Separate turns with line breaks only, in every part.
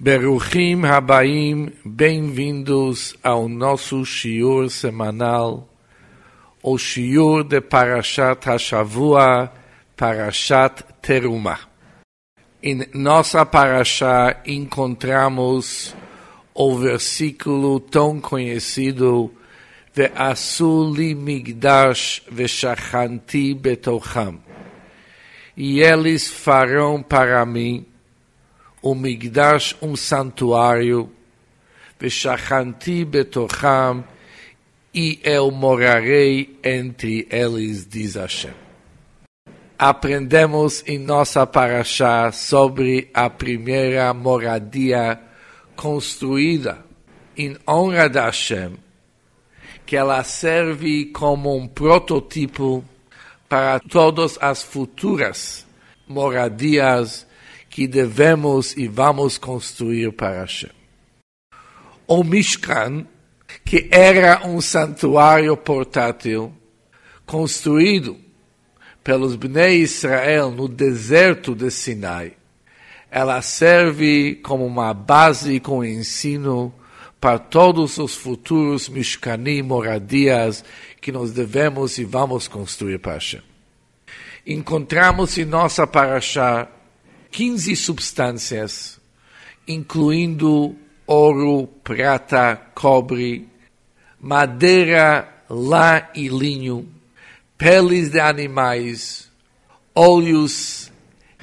Beruchim Habaim, bem-vindos ao nosso shiur semanal, o shiur de Parashat Hashavua, Parashat Terumah. Em nossa parashá encontramos o versículo tão conhecido Ve'asu li migdash ve'shachanti betocham. E eles farão para mim o migdash, santuário, ve'shachanti betocham, e eu morarei entre eles, diz Hashem. Aprendemos em nossa parashá sobre a primeira moradia construída em honra de Hashem, que ela serve como um protótipo para todas as futuras moradias que devemos e vamos construir para Hashem. O Mishkan, que era um santuário portátil, construído pelos Bnei Israel no deserto de Sinai, ela serve como uma base com ensino para todos os futuros Mishkanim, moradias, que nós devemos e vamos construir para Hashem. Encontramos em nossa parashá 15 substâncias, incluindo ouro, prata, cobre, madeira, lã e linho, peles de animais, óleos,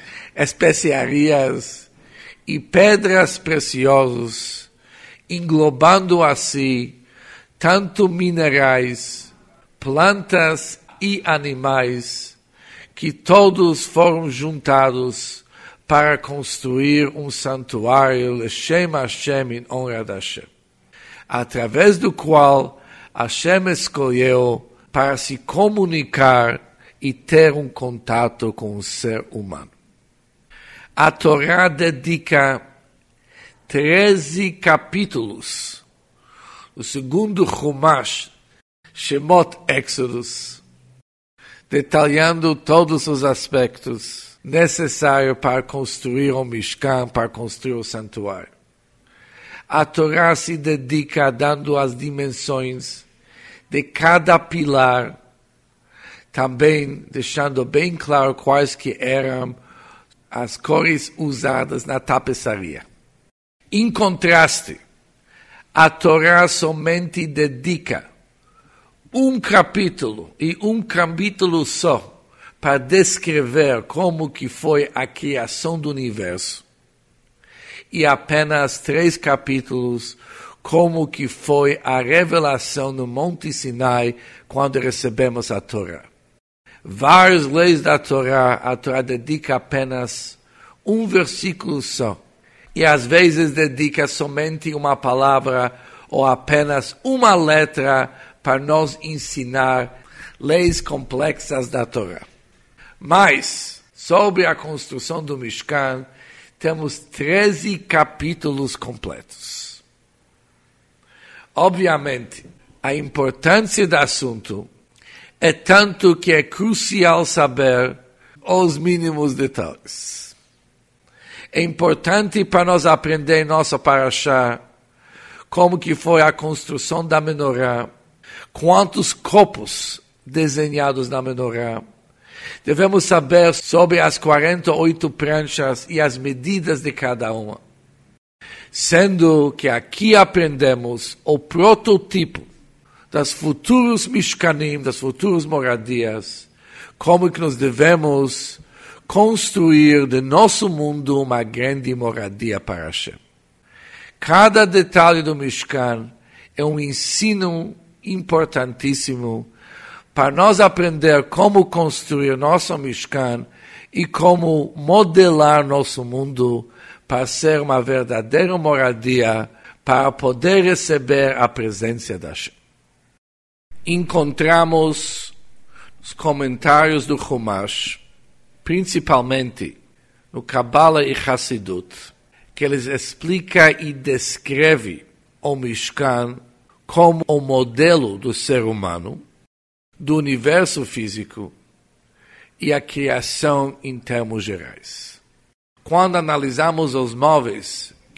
especiarias e pedras preciosas, englobando assim tanto minerais, plantas e animais, que todos foram juntados para construir um santuário Leshem Hashem, em honra de Hashem, através do qual Hashem escolheu para se comunicar e ter um contato com o ser humano. A Torá dedica 13 capítulos, o segundo Chumash, Shemot Exodus, detalhando todos os aspectos necessários para construir o Mishkan, para construir o santuário. A Torá se dedica dando as dimensões de cada pilar, também deixando bem claro quais que eram as cores usadas na tapeçaria. Em contraste, a Torá somente dedica um capítulo e um capítulo só para descrever como que foi a criação do universo, e apenas 3 capítulos como que foi a revelação no Monte Sinai quando recebemos a Torá. Várias leis da Torá, a Torá dedica apenas um versículo só, e às vezes dedica somente uma palavra ou apenas uma letra para nos ensinar leis complexas da Torá. Mas, sobre a construção do Mishkan, temos 13 capítulos completos. Obviamente, a importância do assunto é tanto que é crucial saber os mínimos detalhes. É importante para nós aprender nossa parashá como que foi a construção da menorá, quantos copos desenhados na menorá. Devemos saber sobre as 48 pranchas e as medidas de cada uma. Sendo que aqui aprendemos o protótipo das futuros Mishkanim, das futuras moradias, como que nós devemos construir de nosso mundo uma grande moradia para Hashem. Cada detalhe do Mishkan é um ensino importantíssimo para nós aprender como construir nosso Mishkan e como modelar nosso mundo para ser uma verdadeira moradia, para poder receber a presença da Hashem. Encontramos os comentários do Chumash, principalmente no Kabbalah e Hassidut, que eles explicam e descrevem o Mishkan como o modelo do ser humano, do universo físico e a criação em termos gerais. Quando analisamos os móveis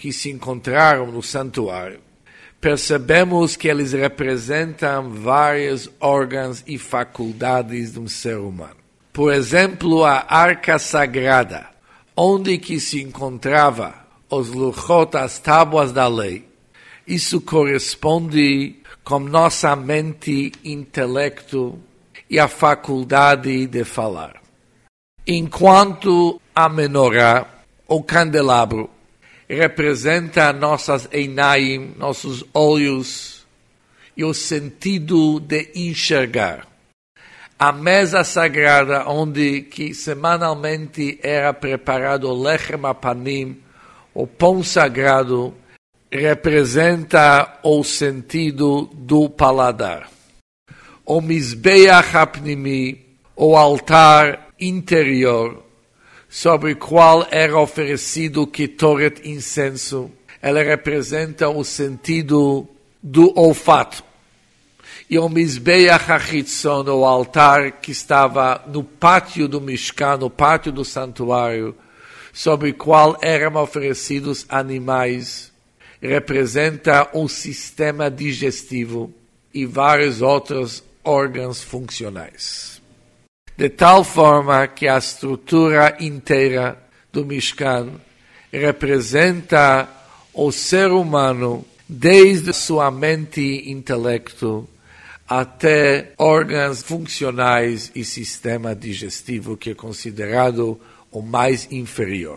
que se encontraram no santuário, percebemos que eles representam vários órgãos e faculdades de um ser humano. Por exemplo, a arca sagrada, onde que se encontrava os luchot, as tábuas da lei. Isso corresponde com nossa mente, intelecto e a faculdade de falar. Enquanto a menorá, o candelabro, representa nossas einaim, nossos olhos e o sentido de enxergar. A mesa sagrada, onde que semanalmente era preparado o lechem apanim, o pão sagrado, representa o sentido do paladar. O mizbeach hapnimi, o altar interior, sobre o qual era oferecido ketoret incenso, ela representa o sentido do olfato. E o mizbeach hachitzon, o altar que estava no pátio do Mishkan, no pátio do santuário, sobre o qual eram oferecidos animais, representa o sistema digestivo e vários outros órgãos funcionais. De tal forma que a estrutura inteira do Mishkan representa o ser humano desde sua mente e intelecto até órgãos funcionais e sistema digestivo, que é considerado o mais inferior.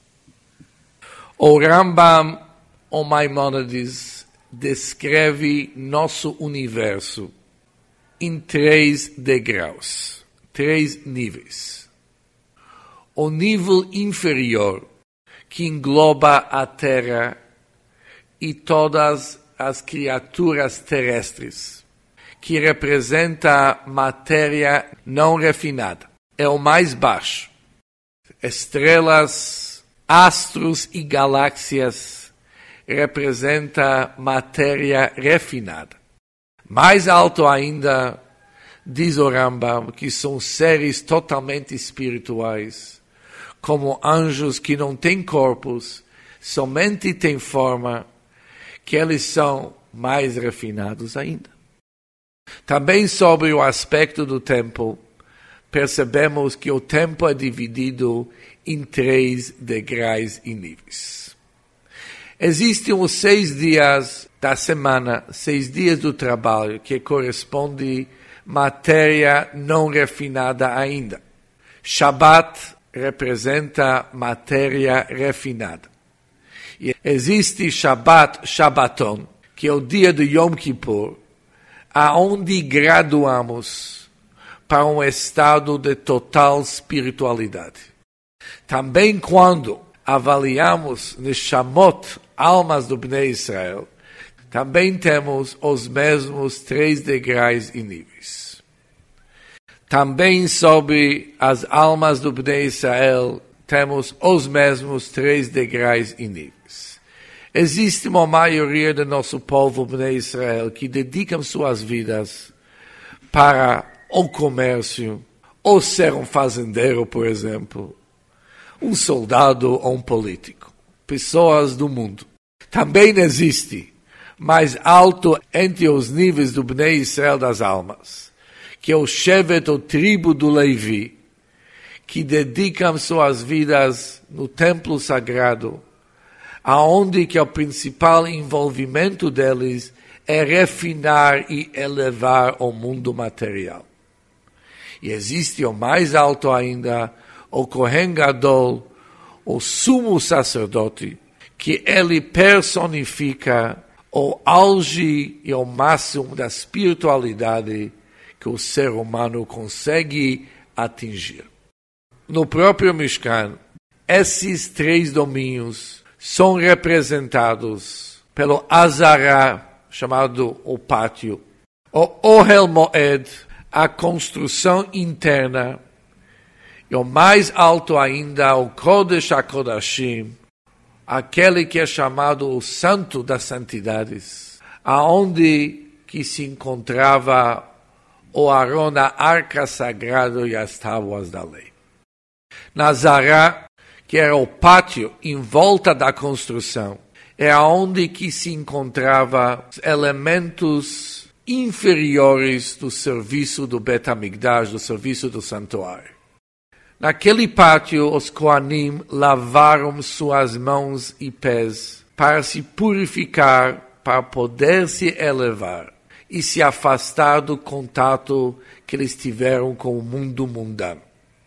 O Rambam, o Maimonides, descreve nosso universo em 3 degraus, 3 níveis. O nível inferior, que engloba a Terra e todas as criaturas terrestres, que representa matéria não refinada, é o mais baixo. Estrelas, astros e galáxias representa matéria refinada. Mais alto ainda, diz o Rambam, que são seres totalmente espirituais, como anjos que não têm corpos, somente têm forma, que eles são mais refinados ainda. Também sobre o aspecto do tempo, percebemos que o tempo é dividido em 3 degraus e níveis. Existem os 6 dias da semana, 6 dias do trabalho, que corresponde matéria não refinada ainda. Shabbat representa matéria refinada. E existe Shabbaton, que é o dia de Yom Kippur, aonde graduamos para um estado de total espiritualidade. Também quando avaliamos Neshamot, almas do Bnei Israel, também temos os mesmos 3 degraus e níveis. Também sobre as almas do Bnei Israel, temos os mesmos 3 degraus e níveis. Existe uma maioria do nosso povo Bnei Israel que dedicam suas vidas para o comércio, ou ser um fazendeiro, por exemplo, um soldado ou um político. Pessoas do mundo. Também existe mais alto entre os níveis do Bnei Israel das almas, que é o Shevet, ou tribo do Levi, que dedicam suas vidas no templo sagrado, aonde que o principal envolvimento deles é refinar e elevar o mundo material. E existe o mais alto ainda, o Kohen Gadol, o sumo sacerdote, que ele personifica o auge e o máximo da espiritualidade que o ser humano consegue atingir. No próprio Mishkan, esses 3 domínios são representados pelo Azará, chamado o pátio, o Ohel Moed, a construção interna, e o mais alto ainda, o Kodesh HaKodashim, aquele que é chamado o Santo das Santidades, aonde que se encontrava o Aron, a arca sagrada e as tábuas da lei. Nazará, que era o pátio em volta da construção, é onde que se encontrava os elementos inferiores do serviço do Bet HaMikdash, do serviço do santuário. Naquele pátio, os Kohanim lavaram suas mãos e pés para se purificar, para poder se elevar e se afastar do contato que eles tiveram com o mundo mundano.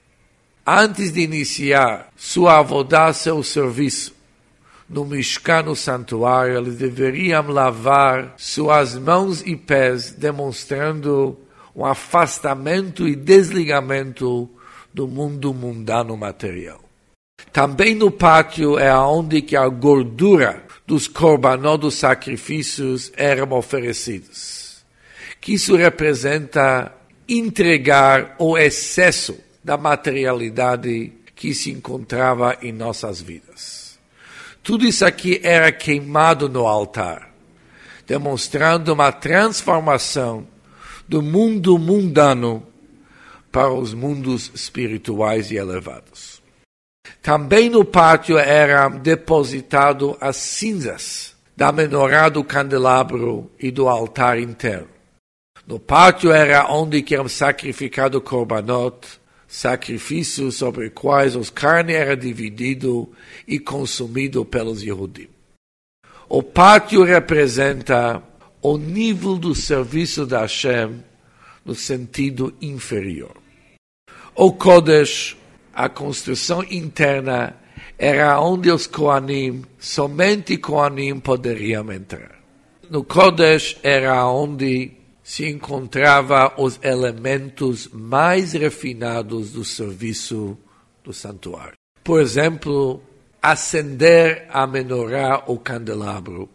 Antes de iniciar sua avodah, seu serviço, no Mishkan, no santuário, eles deveriam lavar suas mãos e pés, demonstrando um afastamento e desligamento do mundo mundano material. Também no pátio é onde que a gordura dos korbanot, dos sacrifícios, eram oferecidos. Que isso representa entregar o excesso da materialidade que se encontrava em nossas vidas. Tudo isso aqui era queimado no altar, demonstrando uma transformação do mundo mundano para os mundos espirituais e elevados. Também no pátio eram depositadas as cinzas da menorá do candelabro e do altar interno. No pátio era onde eram sacrificados korbanot, sacrifícios sobre os quais a carne era dividida e consumida pelos Yehudim. O pátio representa o nível do serviço da Hashem no sentido inferior. O Kodesh, a construção interna, era onde os Kohanim, somente Kohanim, poderiam entrar. No Kodesh era onde se encontravam os elementos mais refinados do serviço do santuário. Por exemplo, acender a menorá ou candelabro,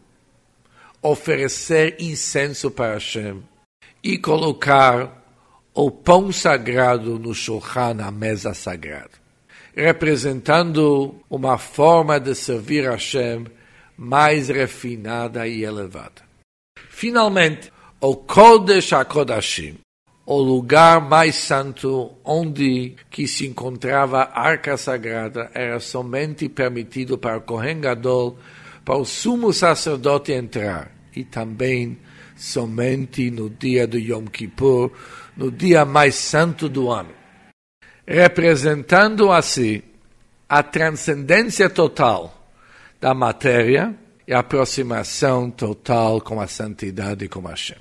oferecer incenso para Hashem e colocar o pão sagrado no shulchan, a mesa sagrada, representando uma forma de servir a Hashem mais refinada e elevada. Finalmente, o Kodesh HaKodashim, o lugar mais santo onde que se encontrava a arca sagrada, era somente permitido para o Kohen Gadol, para o sumo sacerdote entrar, e também somente no dia do Yom Kippur, no dia mais santo do ano, representando assim a transcendência total da matéria e a aproximação total com a santidade e com Hashem.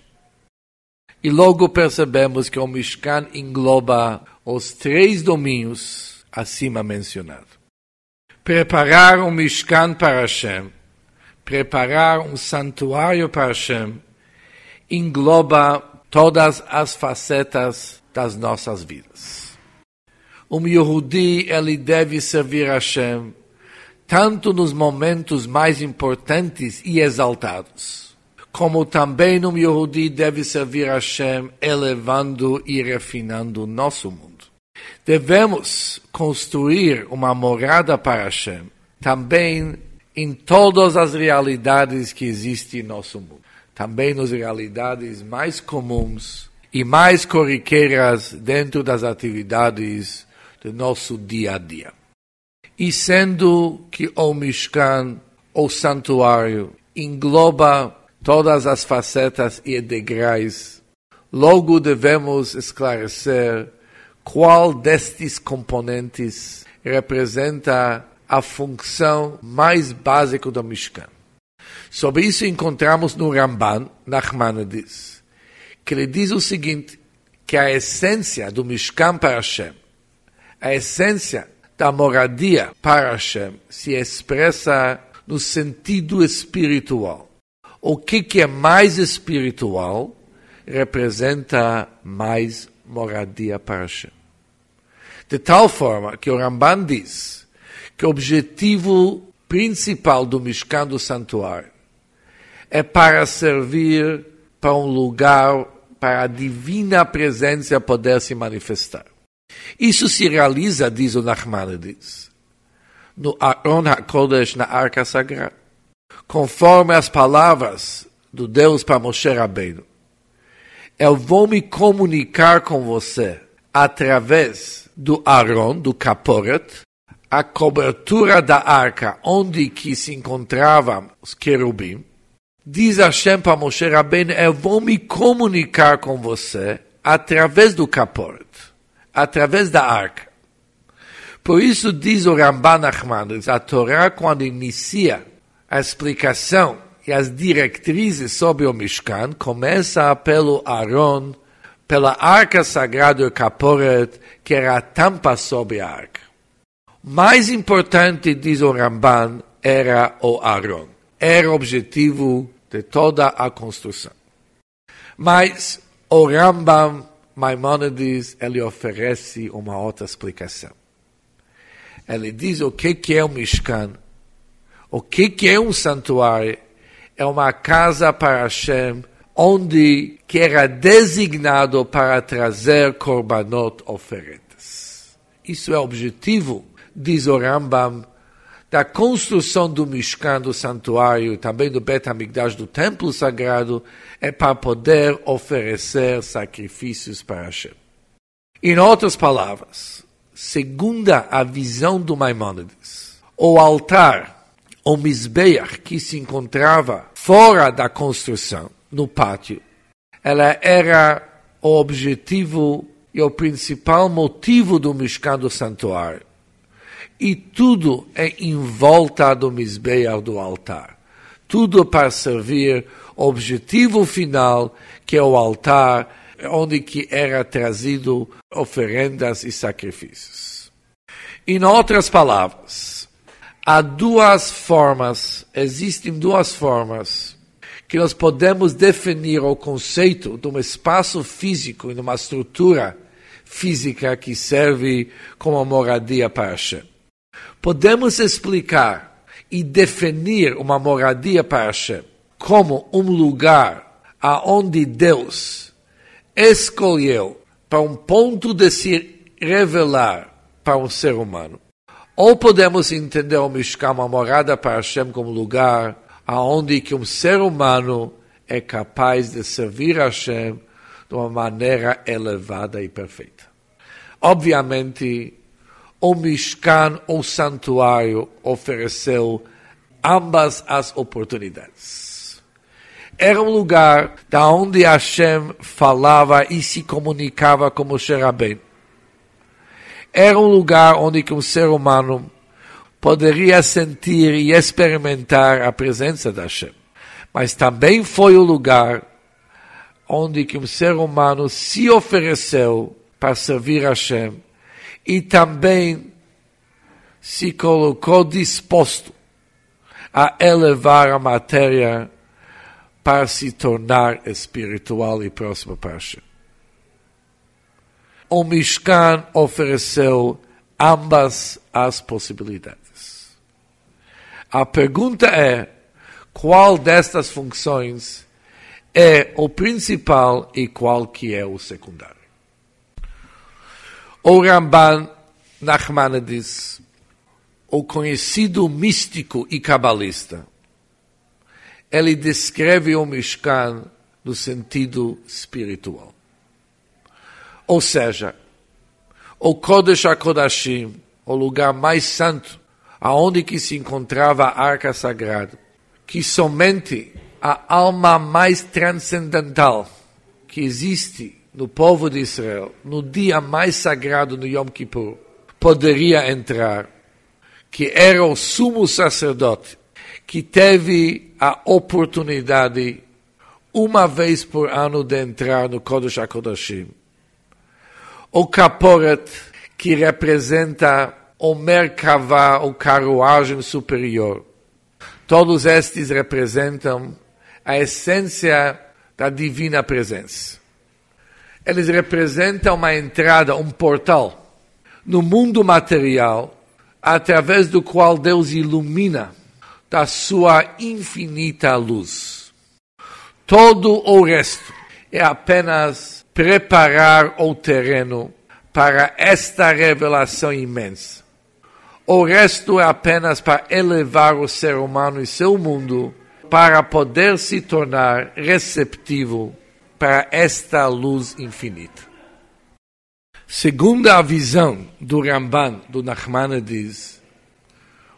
E logo percebemos que o Mishkan engloba os 3 domínios acima mencionados. Preparar um Mishkan para Hashem, preparar um santuário para Hashem, engloba todas as facetas das nossas vidas. Um Yehudi, ele deve servir a Hashem tanto nos momentos mais importantes e exaltados, como também um Yehudi deve servir a Hashem elevando e refinando o nosso mundo. Devemos construir uma morada para Hashem também em todas as realidades que existem em nosso mundo. Também nas realidades mais comuns e mais corriqueiras dentro das atividades do nosso dia a dia. E sendo que o Mishkan, o santuário, engloba todas as facetas e degraus, logo devemos esclarecer qual destes componentes representa a função mais básica do Mishkan. Sobre isso encontramos no Ramban, Nachmanides, que ele diz o seguinte, que a essência do Mishkan para Hashem, a essência da moradia para Hashem, se expressa no sentido espiritual. O que é mais espiritual representa mais moradia para Hashem. De tal forma que o Ramban diz que o objetivo principal do Mishkan, do santuário, é para servir para um lugar para a divina presença poder se manifestar. Isso se realiza, diz o Nachmanides, no Aron HaKodesh, na Arca Sagrada, conforme as palavras do Deus para Moshe Rabbeinu. Eu vou me comunicar com você através do Aron, do Kaporet, a cobertura da arca, onde que se encontravam os querubim, diz Hashem para Moshe Rabbeinu, eu vou me comunicar com você através do caporet, através da arca. Por isso diz o Ramban Nachmanides, a Torá, quando inicia a explicação e as diretrizes sobre o Mishkan, começa pelo Aaron, pela arca sagrada do caporet, que era a tampa sobre a arca. Mais importante, diz o Ramban, era o Aaron. Era o objetivo de toda a construção. Mas o Rambam Maimonides, ele oferece uma outra explicação. Ele diz o que é o Mishkan, o que é um santuário. É uma casa para Hashem, onde que era designado para trazer korbanot, oferendas. Isso é o objetivo, diz o Rambam, da construção do Mishkan, do santuário, também do Bet HaMikdash, do templo sagrado, é para poder oferecer sacrifícios para Hashem. Em outras palavras, segundo a visão do Maimonides, o altar, o Mizbeach, que se encontrava fora da construção, no pátio, ela era o objetivo e o principal motivo do Mishkan, do santuário. E tudo é em volta do Mizbeach, do altar. Tudo para servir o objetivo final, que é o altar, onde que era trazido oferendas e sacrifícios. Em outras palavras, existem duas formas que nós podemos definir o conceito de um espaço físico e de uma estrutura física que serve como moradia para Hashem. Podemos explicar e definir uma moradia para Hashem como um lugar aonde Deus escolheu para um ponto de se revelar para um ser humano. Ou podemos entender o Mishkan, uma morada para Hashem, como lugar aonde que um ser humano é capaz de servir a Hashem de uma maneira elevada e perfeita. Obviamente, o Mishkan, o santuário, ofereceu ambas as oportunidades. Era um lugar da onde Hashem falava e se comunicava com Moshe Rabbeinu. Era um lugar onde um ser humano poderia sentir e experimentar a presença de Hashem. Mas também foi o lugar onde um ser humano se ofereceu para servir a Hashem e também se colocou disposto a elevar a matéria para se tornar espiritual e próximo para Hashem. O Mishkan ofereceu ambas as possibilidades. A pergunta é, qual destas funções é o principal e qual que é o secundário? O Ramban Nachmanides, o conhecido místico e cabalista, ele descreve o Mishkan no sentido espiritual. Ou seja, o Kodesh HaKodashim, o lugar mais santo, aonde que se encontrava a arca sagrada, que somente a alma mais transcendental que existe no povo de Israel, no dia mais sagrado no Yom Kippur, poderia entrar, que era o sumo sacerdote, que teve a oportunidade, uma vez por ano, de entrar no Kodesh HaKodashim. O Kaporet, que representa o Merkavá, o carruagem superior. Todos estes representam a essência da divina presença. Eles representam uma entrada, um portal, no mundo material, através do qual Deus ilumina da sua infinita luz. Todo o resto é apenas preparar o terreno para esta revelação imensa. O resto é apenas para elevar o ser humano e seu mundo para poder se tornar receptivo para esta luz infinita. Segundo a visão do Ramban, do Nachmanides,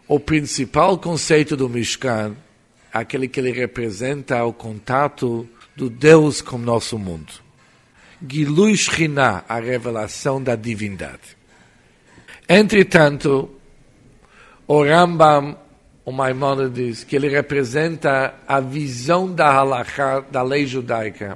O principal conceito do Mishkan, aquele que ele representa o contato do Deus com nosso mundo. Gilui Shekhinah, a revelação da divindade. Entretanto, o Rambam, o Maimonides, que ele representa a visão da halakha, da lei judaica,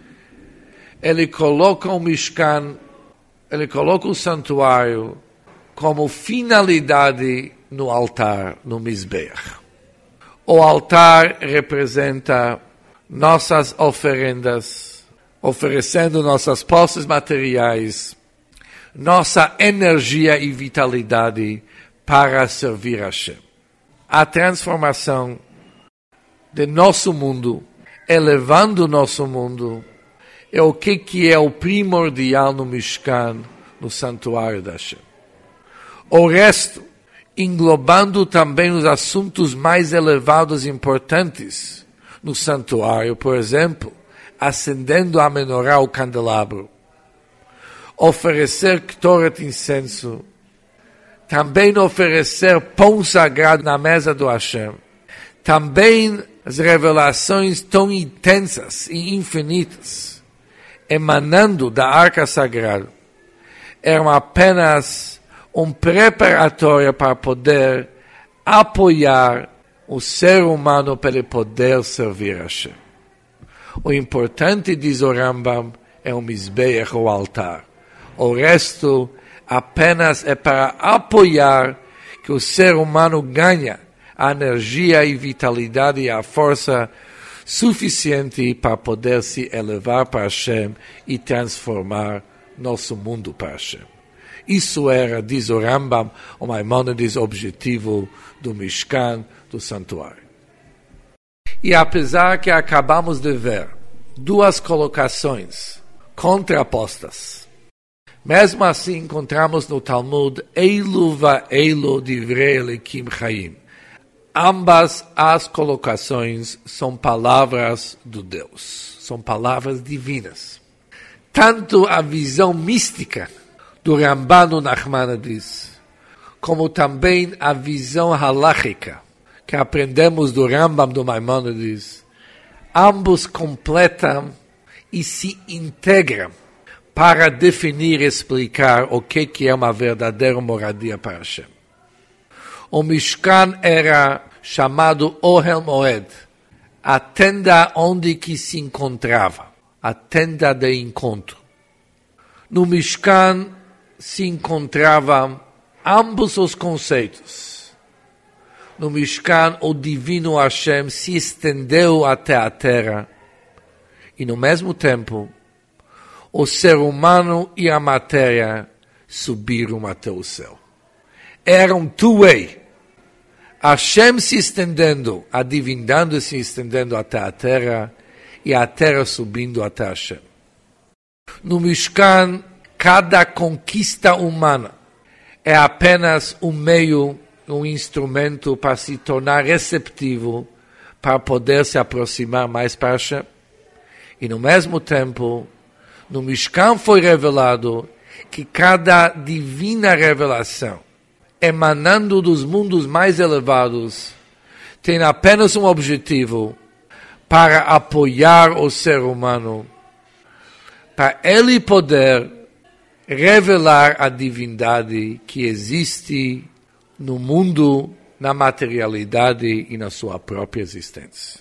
ele coloca o Mishkan, ele coloca o santuário como finalidade no altar, no Mizbeach. O altar representa nossas oferendas, oferecendo nossas posses materiais, nossa energia e vitalidade para servir a Hashem. A transformação de nosso mundo, elevando nosso mundo, é o que é o primordial no Mishkan, no santuário da Hashem. O resto, englobando também os assuntos mais elevados e importantes no santuário, por exemplo, acendendo a menorá, o candelabro, oferecer Ktoret incenso, também oferecer pão sagrado na mesa do Hashem, também as revelações tão intensas e infinitas, emanando da arca sagrada, eram apenas preparatório para poder apoiar o ser humano para ele poder servir a Hashem. O importante, diz o Rambam, é o Mizbeach, o altar. O resto apenas é para apoiar que o ser humano ganha a energia e vitalidade e a força suficiente para poder se elevar para Hashem e transformar nosso mundo para Hashem. Isso era, diz o Rambam, o Maimonides, o objetivo do Mishkan, do santuário. E apesar que acabamos de ver duas colocações contrapostas, mesmo assim encontramos no Talmud Eilu va Eilu divrei Elokim Chaim. Ambas as colocações são palavras do Deus, são palavras divinas. Tanto a visão mística do Ramban Nachmanides, como também a visão halakhica que aprendemos do Rambam do Maimonides, ambos completam e se integram para definir e explicar o que é uma verdadeira moradia para Hashem. O Mishkan era chamado Ohel Moed, a tenda onde que se encontrava, a tenda de encontro. No Mishkan se encontravam ambos os conceitos. No Mishkan, o divino Hashem se estendeu até a terra e, no mesmo tempo, o ser humano e a matéria subiram até o céu. Era um two-way. Hashem se estendendo, a divindade se estendendo até a terra e a terra subindo até Hashem. No Mishkan, cada conquista humana é apenas um meio, um instrumento para se tornar receptivo, para poder se aproximar mais para Hashem. E no mesmo tempo, no Mishkan foi revelado que cada divina revelação, emanando dos mundos mais elevados, tem apenas um objetivo, para apoiar o ser humano, para ele poder revelar a divindade que existe no mundo, na materialidade e na sua própria existência.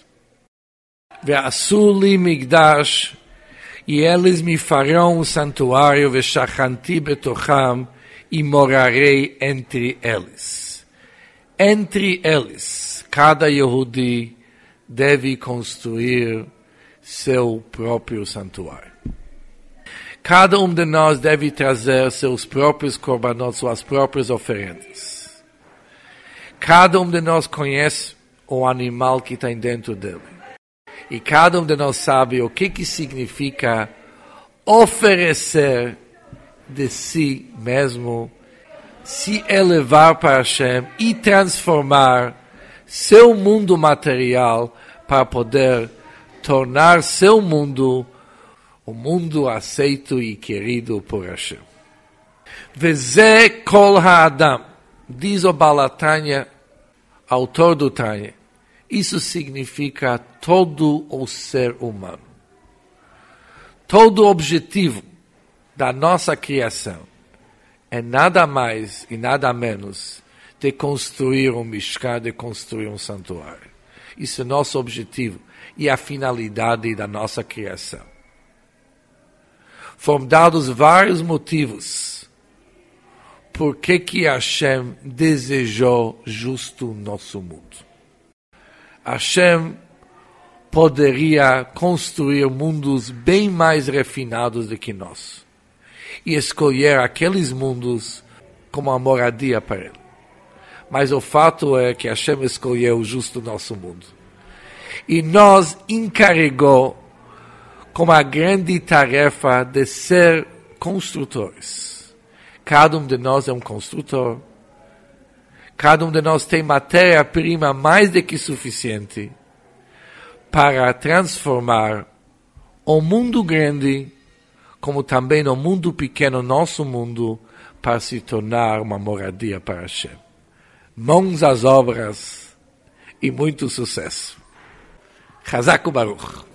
Ve'asu li migdash, e eles me farão um santuário, ve'shachanti betocham, e morarei entre eles. Entre eles, cada Yehudi deve construir seu próprio santuário. Cada um de nós deve trazer seus próprios korbanot, suas próprias oferendas. Cada um de nós conhece o animal que está dentro dele. E cada um de nós sabe o que significa oferecer de si mesmo, se elevar para Hashem e transformar seu mundo material para poder tornar seu mundo o mundo aceito e querido por Hashem. Veze kol ha'adam, diz o Baal HaTanya, autor do Tânia, isso significa todo o ser humano. Todo o objetivo da nossa criação é nada mais e nada menos de construir um Mishkan, de construir um santuário. Isso é nosso objetivo e a finalidade da nossa criação. Foram dados vários motivos por que Hashem desejou justo o nosso mundo. Hashem poderia construir mundos bem mais refinados do que nós e escolher aqueles mundos como a moradia para ele. Mas o fato é que Hashem escolheu justo o nosso mundo. E nos encarregou com a grande tarefa de ser construtores. Cada um de nós é um construtor. Cada um de nós tem matéria-prima mais do que suficiente para transformar o mundo grande, como também o mundo pequeno, nosso mundo, para se tornar uma moradia para Hashem. Mãos às obras e muito sucesso. Chazak u'Baruch.